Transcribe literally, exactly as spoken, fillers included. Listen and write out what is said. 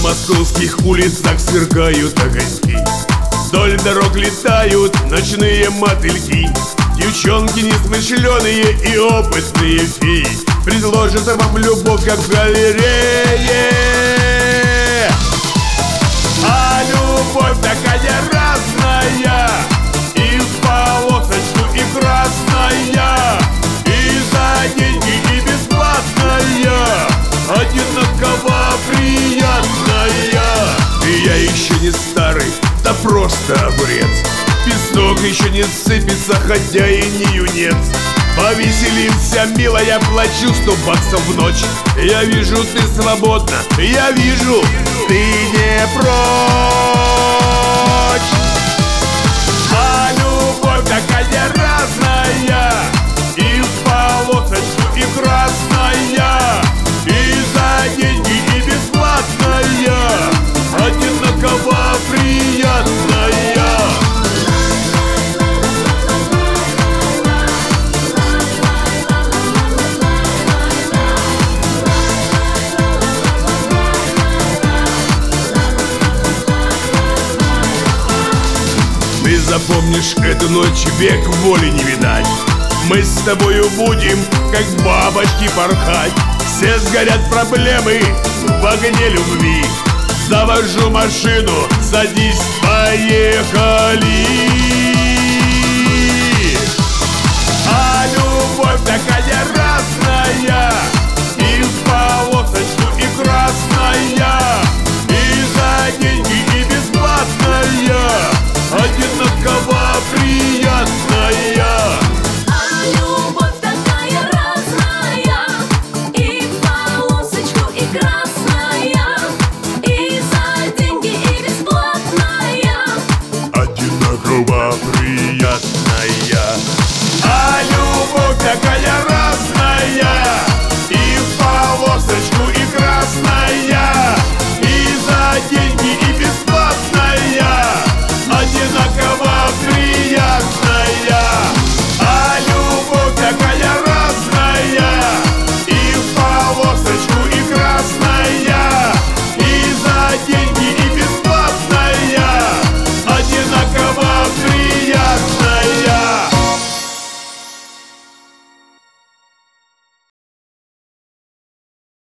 московских улицах сверкают огоньки, вдоль дорог летают ночные мотыльки. Девчонки несмышленые и опытные феи предложат вам любовь, как в галерее. А любовь такая разная, и в полосочку, и красная, и за деньги, и бесплатная, одинаково приятная. И я еще не старый, да просто огурец, песок еще не сыпется, хотя и не юнец. Повеселимся, милая, плачу сто баксов в ночь. Я вижу, ты свободна, я вижу, ты не прочь. А любовь такая разная, и в полосочку, и красная, и за деньги, и бесплатная, одинаково приятная. Ты запомнишь эту ночь, век воли не видать. Мы с тобою будем, как бабочки, порхать. Все сгорят проблемы в огне любви. Завожу машину, садись, поехали. А любовь такая разная, и в